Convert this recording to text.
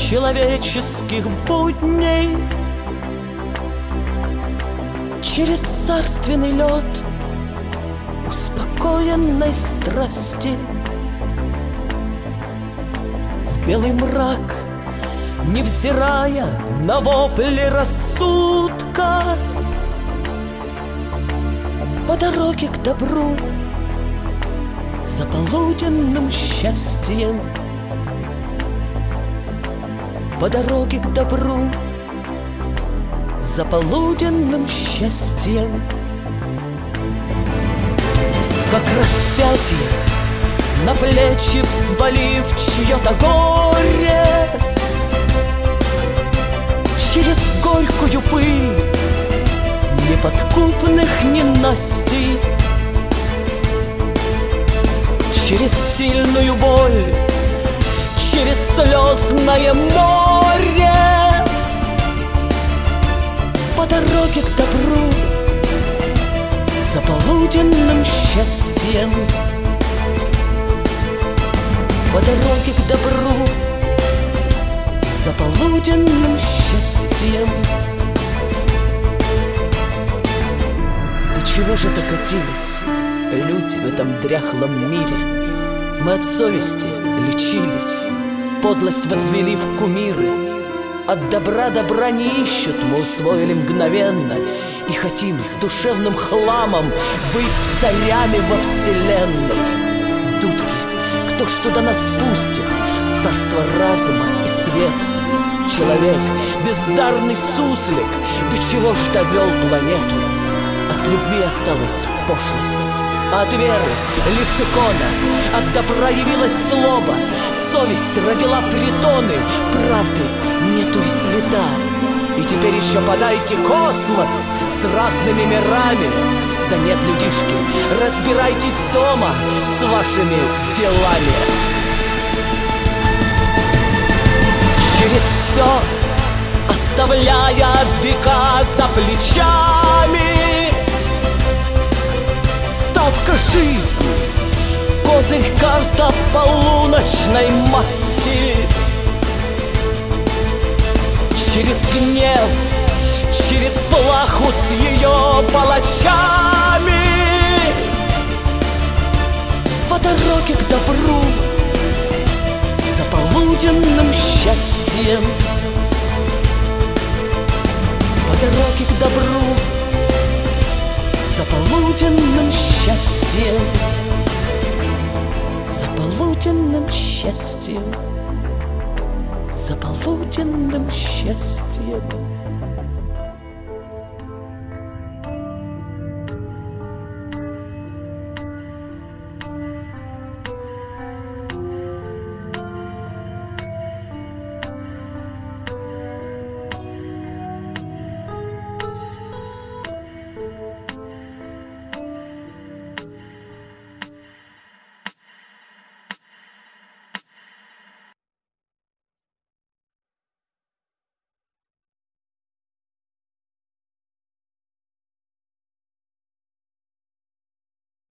человеческих будней, через царственный лед успокоенной страсти, в белый мрак, невзирая на вопли рассудка, по дороге к добру, за полуденным счастьем, по дороге к добру, за полуденным счастьем. Как распятие на плечи взвалив чье-то горе, через горькую пыль неподкупных ненастий, через сильную боль, через слезное море, по дороге к добру, за полуденным счастьем, по дороге к добру, за полуденным счастьем. До чего же докатились люди в этом дряхлом мире? Мы от совести лечились, подлость возвели в кумиры. От добра добра не ищут, мы усвоили мгновенно, и хотим с душевным хламом быть царями во вселенной. Дудки, кто что до нас пустит в царство разума и света? Человек, бездарный суслик, до чего ж довел планету? От любви осталась пошлость, а от веры лишь икона. От добра явилась злоба, совесть родила притоны, правды нету и следа. И теперь еще подайте космос с разными мирами. Да нет, людишки, разбирайтесь дома с вашими делами. Через все, оставляя века за плечами, ставка жизнь, козырь карта полуночной масти. Через гнев, через плаху с ее палачами, по дороге к добру, за полуденным счастьем, по дороге к добру, за полуденным счастьем, за полуденным счастьем, за полуденным счастьем.